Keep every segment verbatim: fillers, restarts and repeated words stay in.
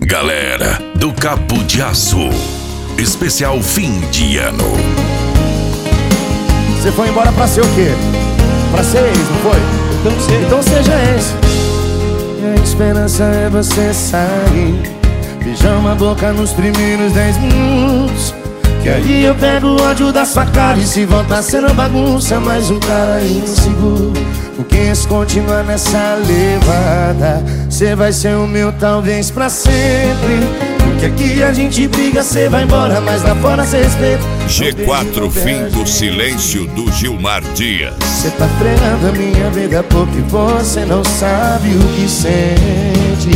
Galera do Cabo de Aço, especial fim de ano. Você foi embora pra ser o quê? Pra ser ex, não foi? Então, seja. então seja ex. E a esperança é você sair, beijar uma boca nos primeiros dez minutos, que aí eu pego o ódio da sua cara. E se voltar sendo bagunça, mais um cara inseguro. Porque se continuar nessa levada, cê vai ser o meu talvez pra sempre. Porque aqui a gente briga, cê vai embora, mas lá fora cê respeita. G quatro, fim do silêncio do Gilmar Dias. Cê tá fregando a minha vida porque você não sabe o que sente.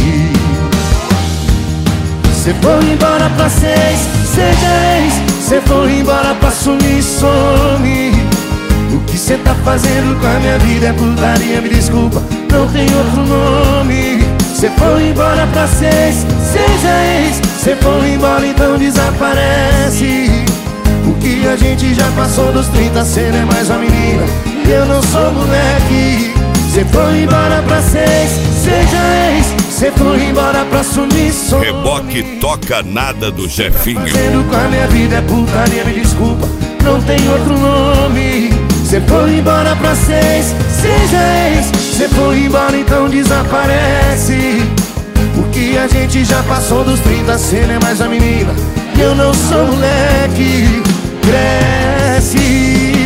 Cê foi embora pra seis, seja ex. Cê foi embora pra sumir, some. O que cê tá fazendo com a minha vida é putaria, me desculpa, não tem outro nome. Cê foi embora pra seis, seja ex. Cê foi embora, então desaparece. O que a gente já passou dos trinta, cê não é mais uma menina, eu não sou moleque. Cê foi embora pra seis, seja ex. Cê foi embora pra sumir, some. Reboque toca nada do Jefinho. Fazendo com a minha vida é putaria, me desculpa, não tem outro nome. Cê foi embora pra seis, seja ex. Cê foi embora, então desaparece. O que a gente já passou dos trinta, cê não é mais a menina, eu não sou moleque. Cresce.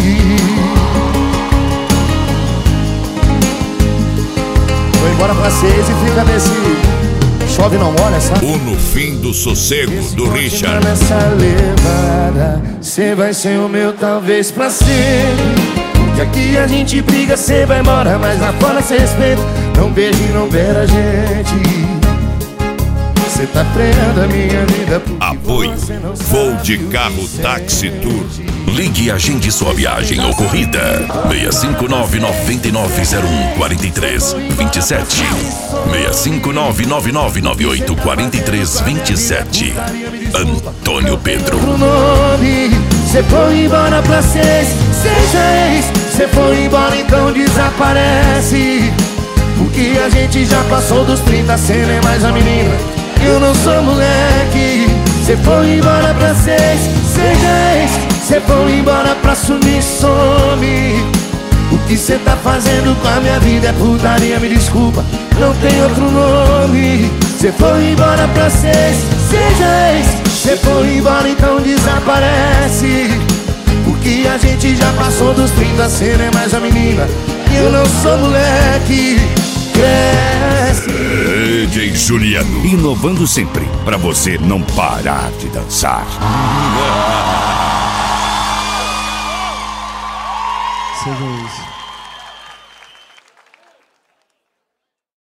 Foi embora pra seis e fica nesse chove não molha, sabe? O No Fim do Sossego do Richard. Nessa levada, cê vai ser o meu talvez pra sempre. Porque aqui a gente briga, cê vai embora, mas lá fora cê respeita. Não beija e não beira a gente. Cê tá freando a minha vida. Apoio Voo de Carro Táxi Tour. Ligue e agende sua viagem ou corrida. seis cinco nove, nove nove zero um, quatro três dois sete. seis cinco nove, nove nove nove oito, quatro três dois sete. Antônio Pedro. Cê foi embora pra seis, seja ex. Cê foi embora, então desaparece. Porque a gente já passou dos trinta, cê não é mais a menina, eu não sou moleque. Cê foi embora pra seis, seja ex. Cê foi embora pra sumir, some. O que cê tá fazendo com a minha vida é putaria, me desculpa, não tem outro nome. Cê foi embora pra seis, seja ex. Cê foi embora, então desaparece. Porque a gente já passou dos trinta, cê não é mais a menina, eu não sou moleque. Cresce. D J Juliano, inovando sempre, pra você não parar de dançar. Seja isso.